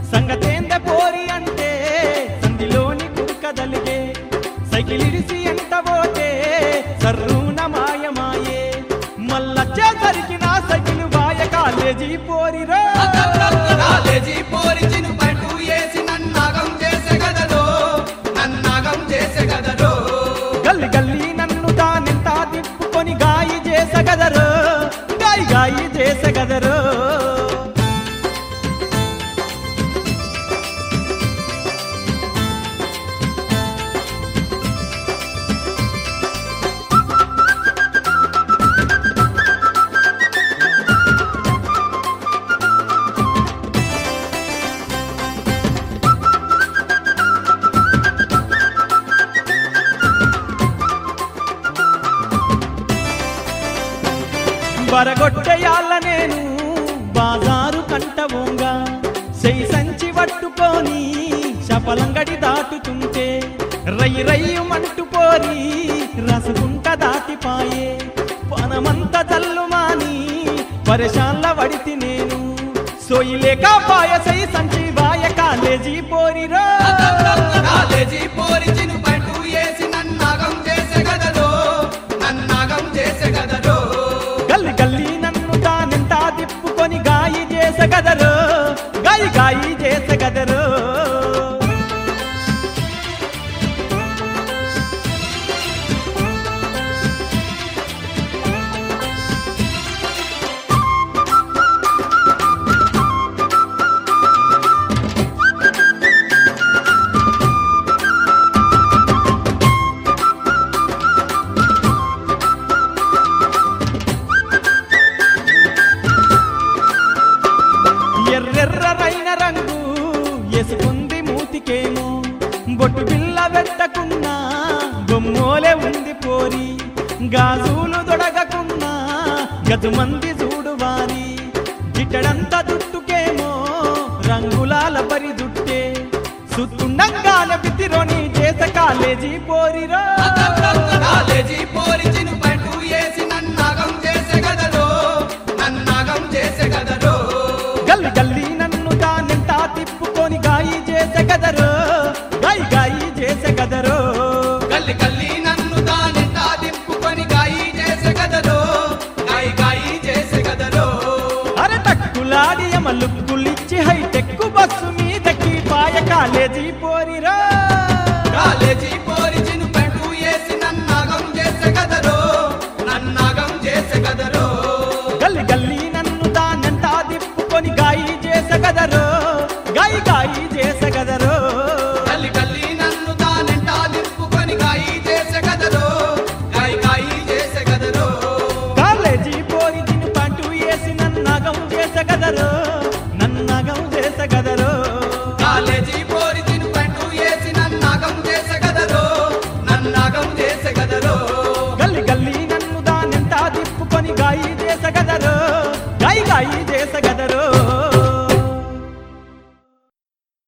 సంగతేంద పోరి అంటే సందిలోని కుక్కదలిగే సైకిలిడిసి ఎంత పోతే సర్రూన మాయమాయే మల్లొచ్చేసరికి నా సైకిల్ వాయ కాలేజీ పోరిరో కాలేజీ పోరి చిను పట్టు వేసి నన్నాగం చేసే గదరో నన్నాగం చేసే గదరో గల్లి గల్లి నన్ను తానెంత తిప్పుకొని గాయి చేసగదరు గాయి గాయి చేసగదరు బరగొట్టెయాల నేను బాజారు కంటవోంగా చెయ్యి సంచి పట్టుకొని చపలంగడి దాటుతుంటే రయ్యి రయ్యుమంటూ పోరి రసగుంట దాటిపాయే పనమంత జల్లుమాని పరేషాన్ల వడితి నేను సోయిలేక పాయ చెయ్యి సంచి వాయ కాలేజీ పోరిరో కాలేజీ పోరి చిను పట్టు వేసి నన్నాగం చేసే గదరో నన్నాగం చేసే గదరో గల్లి గల్లి నన్ను తానెంత తిప్పుకొని గాయి చేసగదరు గాయి గాయి చేసగదరు ఎర్రెర్రైన రంగు ఎసుకుంది మూతికేమో బొట్టు బిల్ల వెట్టకున్నా బొమ్మోలే ఉంది పోరి గాజులు దొడగకున్నా గజమంది చూడువారి గిట్టడంత దుట్టుకేమో రంగులాల పరి దుట్టే సుత్తుండంగాన బితిరోని చేస కాలేజీ పోరిరో కాలేజీ పోరి చిను పట్టు వేసి నన్నాగం చేసే గదరో నన్నాగం చేసే గదరో గల్లి గల్లి నన్ను తానెంత తిప్పుకొని గాయి చేసగదరు గాయి గాయి చేసగదరు గల్లి గల్లి నన్ను దానెంత దింపుకొని గాయి చేసే గదరో గాయి గాయి చేసే గదరో అరటక్కులాడి అమలుక్కులిచ్చి హైటెక్ బస్సు మీదకి పాయ కాలేజీ పోరిరా కాలేజీ పోరి చిను పట్టు వేసి నన్నాగం చేసే గదరో నన్నాగం చేసే గదరో గల్లి గల్లి నన్ను